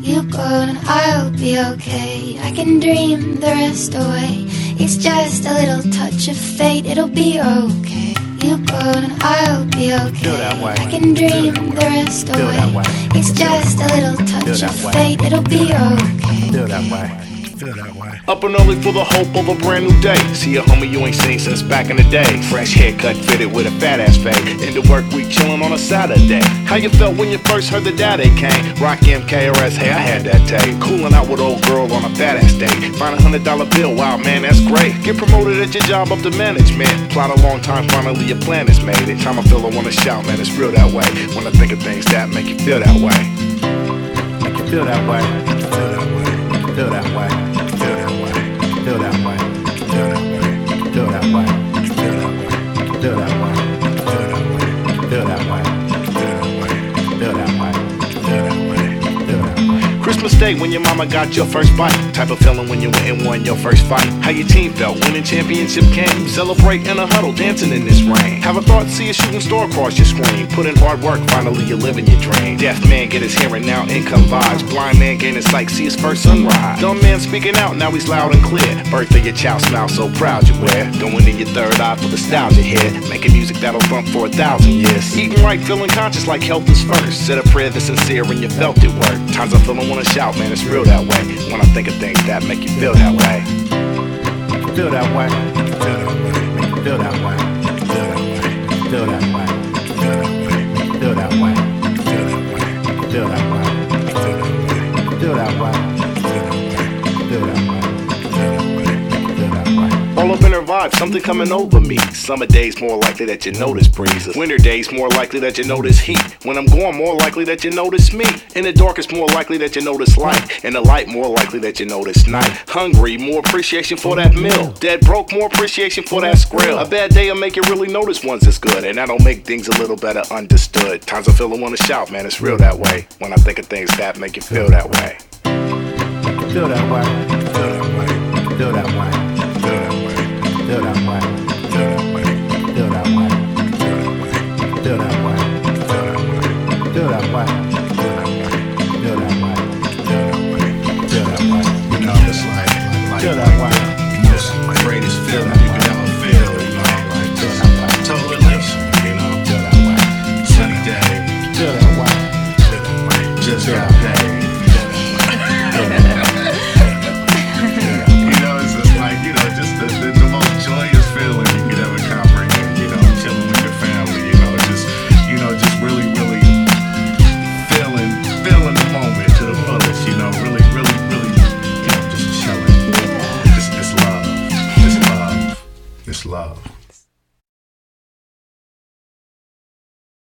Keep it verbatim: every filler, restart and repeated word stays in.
You go and I'll be okay. I can dream the rest away. It's just a little touch of fate. It'll be okay. You go and I'll be okay. I can dream the rest away. It's just a little touch of fate. It'll be okay. Feel that way. Feel that way. Up and early for the hope of a brand new day. See a homie you ain't seen since back in the day. Fresh haircut fitted with a fat ass fade. Into work week chillin' on a Saturday. How you felt when you first heard the daddy came? Rock M K R S, hey I had that tape. Coolin' out with old girl on a fat ass day. Find a hundred dollar bill, wow man that's great. Get promoted at your job up to management. Plot a long time, finally your plan is made. It time I feel I wanna shout, man it's real that way. When I think of things that make you feel that way. Make you feel that way. Feel that way. Feel that way. Feel that way. Feel that way. Feel that way. Feel that way. Feel that way. Feel that way. Feel that way. Feel that way. Feel that way. Feel that way. Feel that way. Christmas Day when your mama got your first bite. Type of feeling when you went and won your first fight. How your team felt winning championship game. Celebrate in a huddle, dancing in this rain. Have a thought, see a shooting star across your screen. Put in hard work, finally you're living your dream. Deaf man get his hearing, now income vibes. Blind man gaining sight, see his first sunrise. Dumb man speaking out, now he's loud and clear. Birthday your child, smile so proud you wear. Going in your third eye for nostalgia here. Making music that'll thump for a thousand years. Eating right, feeling conscious like health is first. Said a prayer that's sincere and you felt it work. Times I feel I wanna shout, man it's real that way. When I think of things that make you feel that way. Feel that way. Feel that way. Feel that way. Feel that way. Feel that way. Feel that way. Feel that way. Feel that way. Feel that way. Feel that way. Feel that way. Feel that way. Feel that way. All up in her vibe, something coming over me. Summer days more likely that you notice breezes. Winter days more likely that you notice heat. When I'm gone, more likely that you notice me. In the dark, it's more likely that you notice light. In the light, more likely that you notice night. Hungry, more appreciation for that meal. Dead broke, more appreciation for that skrill. A bad day will make you really notice ones that's good, and that'll make things a little better understood. Times I feel I wanna shout, man, it's real that way. When I think of things that make you feel that way. Feel that way. Feel that way. Feel that way. Feel that way. Feel that way. Feel that way. Feel that way. Feel that way. Feel that way. Feel that way. Feel that way. Feel that way. Feel that way. You know, it's like, like Feel that way. most greatest feeling you can ever feel. You know, like just total relief. You know, Feel that way. sunny day, Feel that way. just got paid. You know, it's just like, you know, just the, the, the most joyous feeling you could ever comprehend. You know, chilling with your family. You know, just you know, just really, really feeling, feeling the moment to the fullest. You know, really, really, really, you know, just chilling. It's, it's love. It's love. It's love.